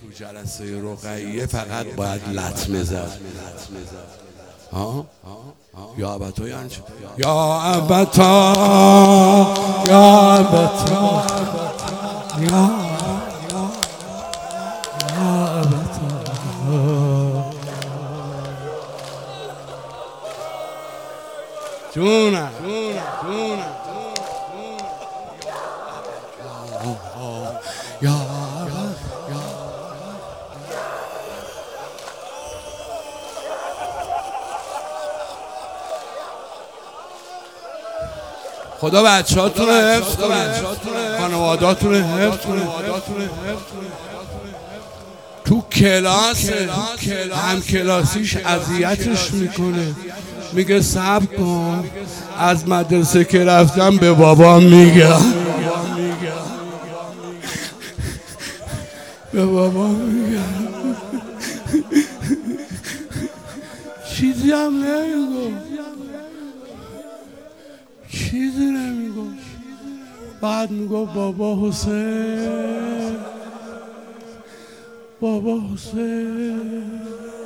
تو جلسه رقیه فقط باید لطمه زد. ها یا ابتا یعنی چی؟ یا ابتا یا ابتا یا ابتا جونم یا خدا بچه‌هاتون رو حفظ کنه، خانواده‌هاتون رو حفظ کنه. تو کلاس هم کلاسیش اذیتش میکنه، میگه صبر کن از مدرسه که رفتم به بابام میگم، به بابام میگم. چیزی هم نمیگم، چیزی نمیگم، بعد میگو بابا حسین، بابا حسین،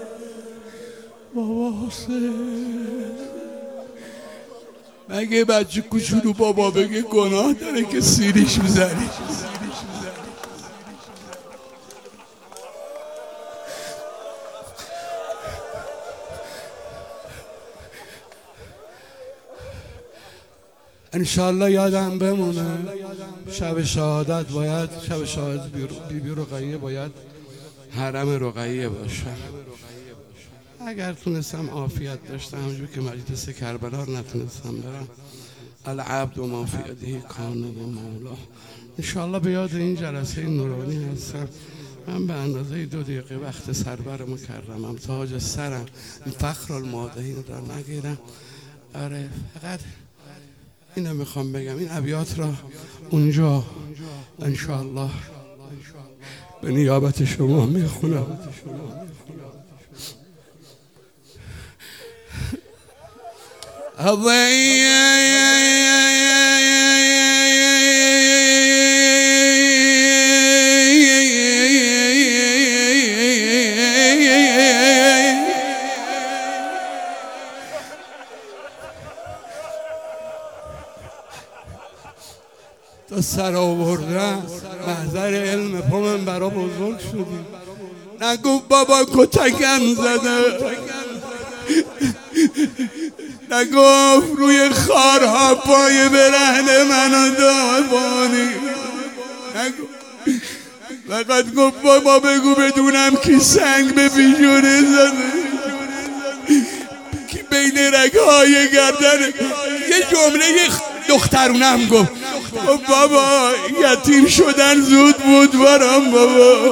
بابا حسین. مگه بچه کوچولو بابا بگه گناه داره که سیریش میزنی؟ انشالله یادم بمونه شب شهادت باید، شب شهادت بیبی رقیه باید حرم رقیه باشه. اگر تونستم عافیت داشتم همونجور که مجلس کربلا رو نتونستم برم، العبد و ما فی یده کان مولا. انشالله به یاد این جلسه نورانی هستم. من به اندازه 2 دقیقه وقت سربر مکرمم، تاج سرم، این فخر المادحین را نگیرم. آره فقط اینو میخوام بگم، این ابیات را اونجا انشالله به نیابت شما میخونم. تا سر آوردن محضر علم پا من برا بزرگ شدیم. نگو بابا کتکم زده، نگفت روی خارها پای برهنه منو دابانی، فقط گفت بابا بگو بدونم کی سنگ به بیجونه زده، کی بین رگهای گردن. یه جمله دخترونم گفت بابا یتیم شدن زود بود برام بابا.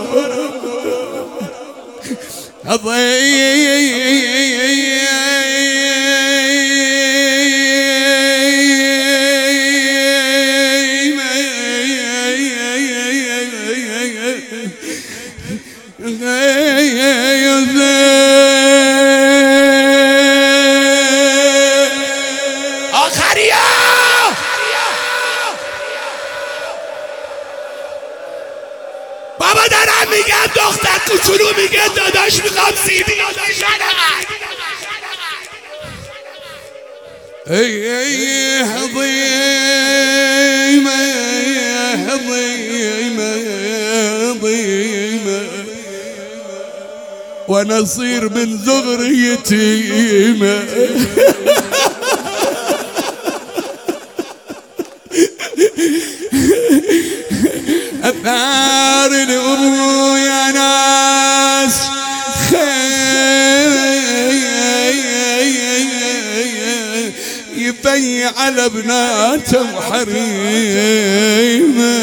بابا دارم میگم دختر کوچولو میگه داداش میخوام سیدی ای حضیمه حضیمه حضیمه ونصير من زغر يتيمه. أثار الأبو يا ناس يبيع على بناته وحريمه.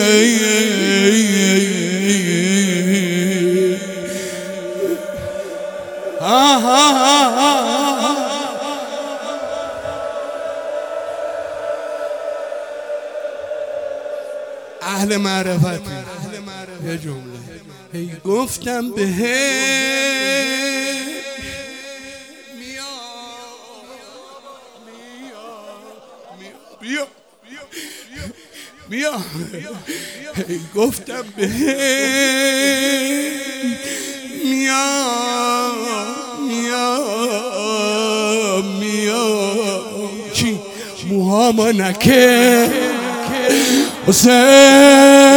اهل معرفتی یه جمله گفتم به بیا گفتم به شام نکه حسین